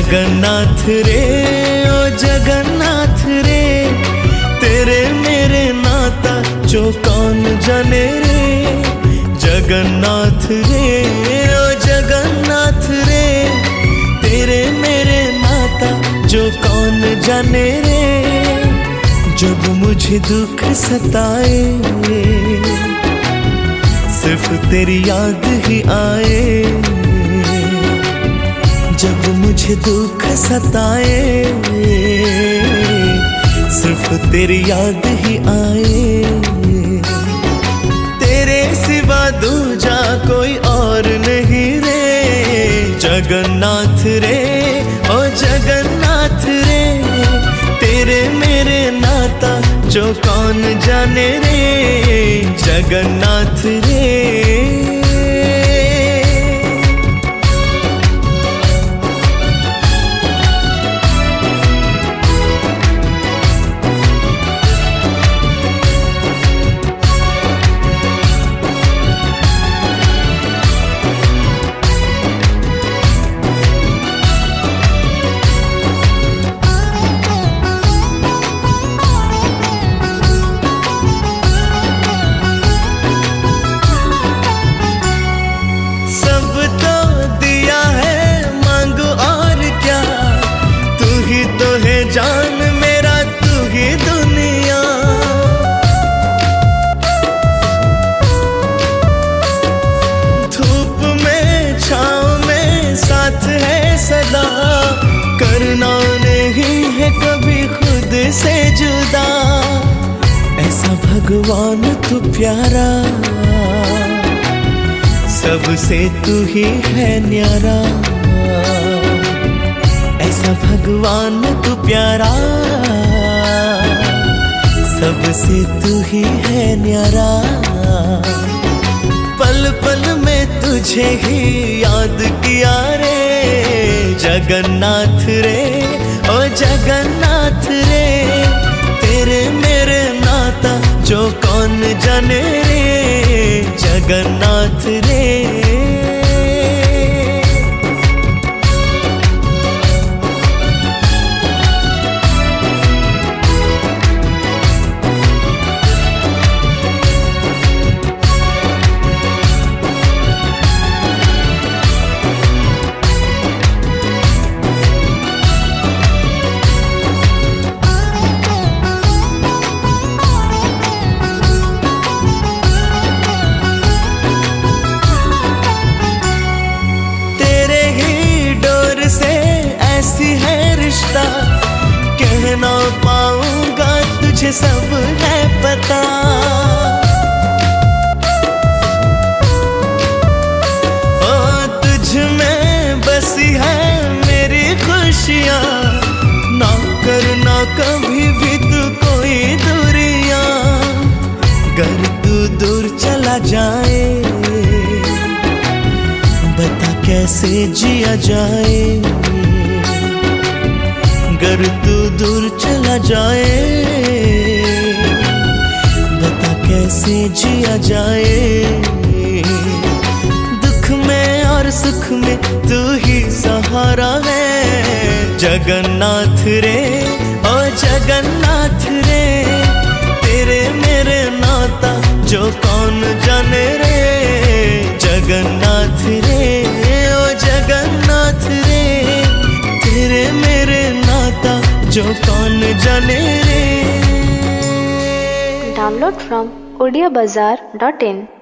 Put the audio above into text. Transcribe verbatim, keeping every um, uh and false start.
जगन्नाथ रे ओ जगन्नाथ रे, तेरे मेरे नाता जो कौन जाने रे। जगन्नाथ रे ओ जगन्नाथ रे, तेरे मेरे नाता जो कौन जाने रे। जब मुझे दुख सताए सिर्फ तेरी याद ही आए, जब मुझे दुख सताए सिर्फ तेरी याद ही आए। तेरे सिवा दूजा कोई और नहीं रे। जगन्नाथ रे ओ जगन्नाथ रे, तेरे मेरे नाता जो कौन जाने रे। जगन्नाथ रे जान मेरा तू ही दुनिया। धूप में छाँव में साथ है सदा, करना नहीं है कभी खुद से जुदा। ऐसा भगवान तू प्यारा, सबसे तू ही है न्यारा। ऐसा भगवान तू प्यारा, सबसे तू ही है न्यारा। पल पल में तुझे ही याद किया रे। जगन्नाथ रे ओ जगन्नाथ रे, तेरे मेरे नाता जो कौन जाने रे। जगन्नाथ रे ऐसी है रिश्ता, कह ना पाऊंगा तुझे सब है पता। ओ तुझ में बसी है मेरी खुशियाँ, ना करना कभी भी तू कोई दूरियां। गर तू दूर चला जाए बता कैसे जिया जाए। अगर तू दूर चला जाए बता कैसे जिया जाए। दुख में और सुख में तू ही सहारा है। जगन्नाथ रे ओ जगन्नाथ रे, तेरे मेरे नाता जो कौन जाने रे। जगन्नाथ रे ओ जगन्नाथ रे, तेरे मेरे नाता जो कौन जाने रे। Download from odia bazaar dot in